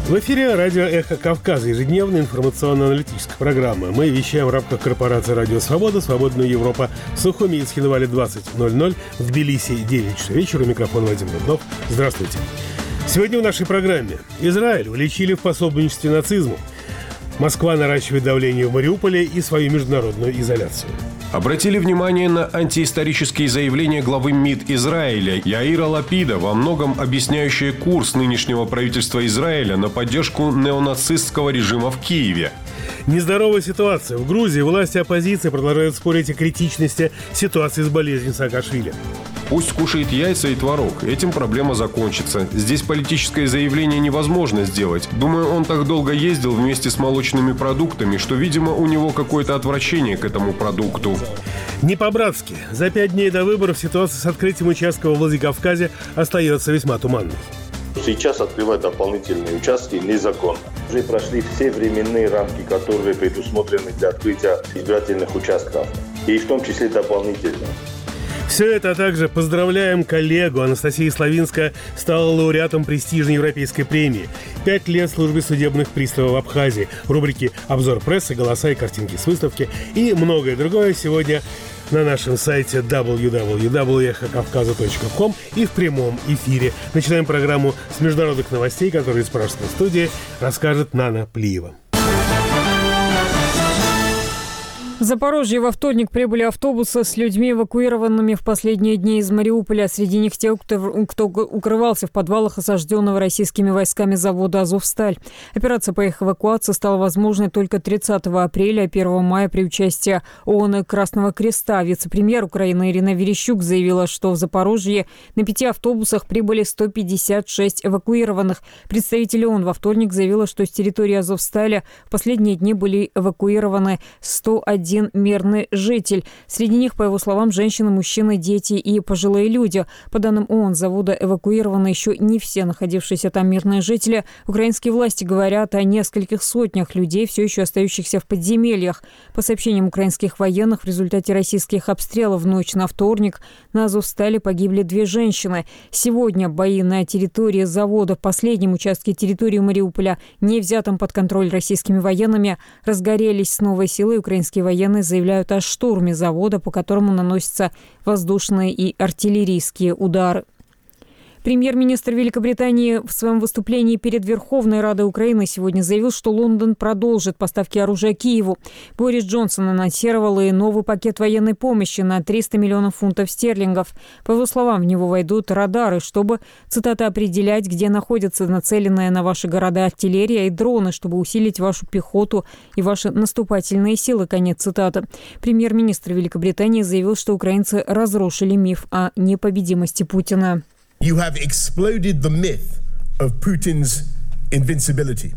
В эфире радио «Эхо Кавказа», ежедневная информационно-аналитическая программа. Мы вещаем в рамках корпорации «Радио Свобода», «Свободная Европа», в Сухуми и Схинвале 20:00, в Тбилиси 9 часов вечера. Микрофон Вадим Руднов. Здравствуйте. Сегодня в нашей программе. Израиль уличили в пособничестве нацизму. Москва наращивает давление в Мариуполе и свою международную изоляцию. Обратили внимание на антиисторические заявления главы МИД Израиля Яира Лапида, во многом объясняющие курс нынешнего правительства Израиля на поддержку неонацистского режима в Киеве. Нездоровая ситуация. В Грузии власти и оппозиция продолжают спорить о критичности ситуации с болезнью Саакашвили. Пусть кушает яйца и творог. Этим проблема закончится. Здесь политическое заявление невозможно сделать. Думаю, он так долго ездил вместе с молочными продуктами, что, видимо, у него какое-то отвращение к этому продукту. Не по-братски. За 5 дней до выборов ситуация с открытием участка во Владикавказе остается весьма туманной. Сейчас открывать дополнительные участки незаконно. Уже прошли все временные рамки, которые предусмотрены для открытия избирательных участков. И в том числе дополнительно. Все это, а также поздравляем коллегу. Анастасия Славинская стала лауреатом престижной европейской премии. 5 лет службы судебных приставов в Абхазии. В рубрике «Обзор прессы», «Голоса и картинки с выставки» и многое другое сегодня на нашем сайте www.echokavkaza.com и в прямом эфире. Начинаем программу с международных новостей, которые из пражской студии расскажет Нана Плиева. В Запорожье во вторник прибыли автобусы с людьми, эвакуированными в последние дни из Мариуполя. Среди них те, кто укрывался в подвалах осажденного российскими войсками завода «Азовсталь». Операция по их эвакуации стала возможной только 30 апреля, 1 мая при участии ООН и Красного Креста. Вице-премьер Украины Ирина Верещук заявила, что в Запорожье на 5 автобусах прибыли 156 эвакуированных. Представитель ООН во вторник заявила, что с территории «Азовсталя» в последние дни были эвакуированы 101 мирный житель. Среди них, по его словам, женщины, мужчины, дети и пожилые люди. По данным ООН, с завода эвакуированы еще не все находившиеся там мирные жители. Украинские власти говорят о нескольких сотнях людей, все еще остающихся в подземельях. По сообщениям украинских военных, в результате российских обстрелов в ночь на вторник на Азовстале погибли 2 женщины. Сегодня бои на территории завода, в последнем участке территории Мариуполя, не взятом под контроль российскими военными, разгорелись с новой силой. Украинские военные заявляют о штурме завода, по которому наносятся воздушные и артиллерийские удары. Премьер-министр Великобритании в своем выступлении перед Верховной Радой Украины сегодня заявил, что Лондон продолжит поставки оружия Киеву. Борис Джонсон анонсировал и новый пакет военной помощи на 300 миллионов фунтов стерлингов. По его словам, в него войдут радары, чтобы, цитата, определять, где находится нацеленная на ваши города артиллерия, и дроны, чтобы усилить вашу пехоту и ваши наступательные силы, конец цитаты. Премьер-министр Великобритании заявил, что украинцы разрушили миф о непобедимости Путина. You have exploded the myth of Putin's invincibility.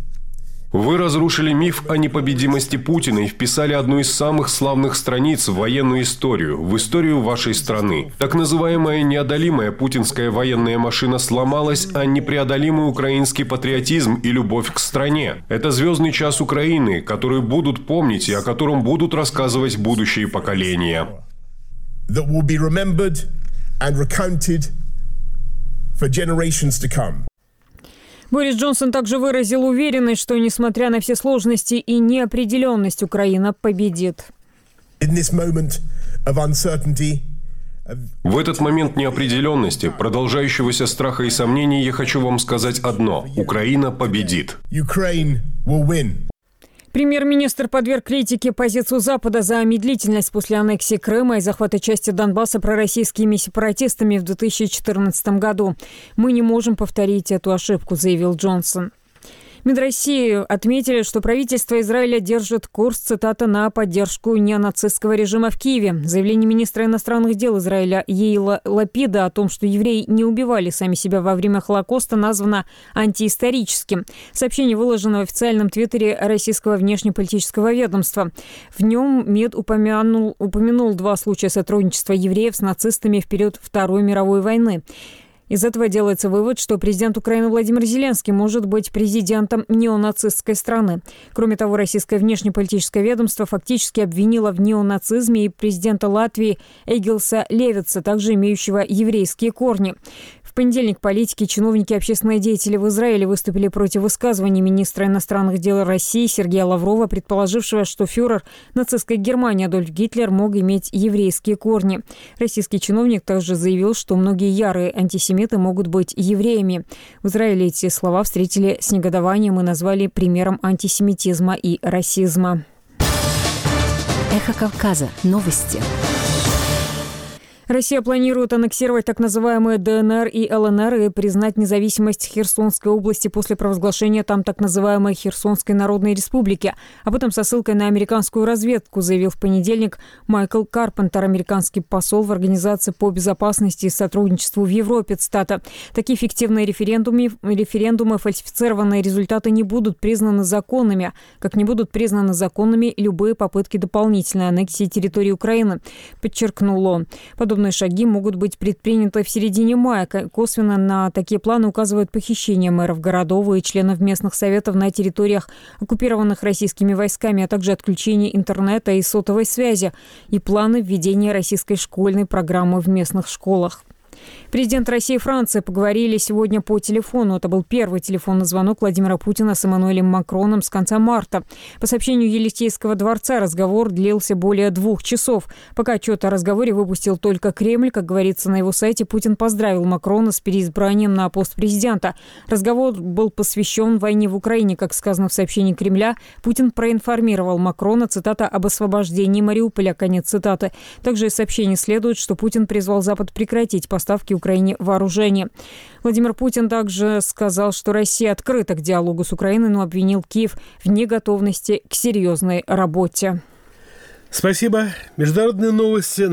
Вы разрушили миф о непобедимости Путина и вписали одну из самых славных страниц в военную историю, в историю вашей страны. Так называемая неодолимая путинская военная машина сломалась, а непреодолимый украинский патриотизм и любовь к стране. Это звездный час Украины, который будут помнить и о котором будут рассказывать будущие поколения. That will be remembered and recounted for generations to come. Борис Джонсон также выразил уверенность, что, несмотря на все сложности и неопределенность, Украина победит. В этот момент неопределенности, продолжающегося страха и сомнений, я хочу вам сказать одно: Украина победит. Премьер-министр подверг критике позицию Запада за медлительность после аннексии Крыма и захвата части Донбасса пророссийскими сепаратистами в 2014 году. «Мы не можем повторить эту ошибку», — заявил Джонсон. Минроссии отметили, что правительство Израиля держит курс, цитата, на поддержку неонацистского режима в Киеве. Заявление министра иностранных дел Израиля Яира Лапида о том, что евреи не убивали сами себя во время Холокоста, названо антиисторическим. Сообщение выложено в официальном твиттере российского внешнеполитического ведомства. В нем МИД упомянул 2 случая сотрудничества евреев с нацистами в период Второй мировой войны. Из этого делается вывод, что президент Украины Владимир Зеленский может быть президентом неонацистской страны. Кроме того, российское внешнеполитическое ведомство фактически обвинило в неонацизме и президента Латвии Эгилса Левитса, также имеющего еврейские корни. В В понедельник политики, чиновники и общественные деятели в Израиле выступили против высказываний министра иностранных дел России Сергея Лаврова, предположившего, что фюрер нацистской Германии Адольф Гитлер мог иметь еврейские корни. Российский чиновник также заявил, что многие ярые антисемиты могут быть евреями. В Израиле эти слова встретили с негодованием и назвали примером антисемитизма и расизма. Эхо Кавказа. Новости. Россия планирует аннексировать так называемые ДНР и ЛНР и признать независимость Херсонской области после провозглашения там так называемой Херсонской Народной Республики. Об этом со ссылкой на американскую разведку заявил в понедельник Майкл Карпентер, американский посол в Организации по безопасности и сотрудничеству в Европе. Цитата. «Такие фиктивные референдумы, фальсифицированные результаты не будут признаны законными, как не будут признаны законными любые попытки дополнительной аннексии территории Украины», подчеркнул он. Подобные шаги могут быть предприняты в середине мая. Косвенно на такие планы указывают похищение мэров городов и членов местных советов на территориях, оккупированных российскими войсками, а также отключение интернета и сотовой связи и планы введения российской школьной программы в местных школах. Президент России и Франции поговорили сегодня по телефону. Это был первый телефонный звонок Владимира Путина с Эммануэлем Макроном с конца марта. По сообщению Елисейского дворца, разговор длился более 2 часов. Пока отчет о разговоре выпустил только Кремль. Как говорится на его сайте, Путин поздравил Макрона с переизбранием на пост президента. Разговор был посвящен войне в Украине. Как сказано в сообщении Кремля, Путин проинформировал Макрона, цитата, об освобождении Мариуполя, конец цитаты. Также из сообщений следует, что Путин призвал Запад прекратить поставки Украине вооружения. Владимир Путин также сказал, что Россия открыта к диалогу с Украиной, но обвинил Киев в неготовности к серьезной работе. Спасибо. Международные новости.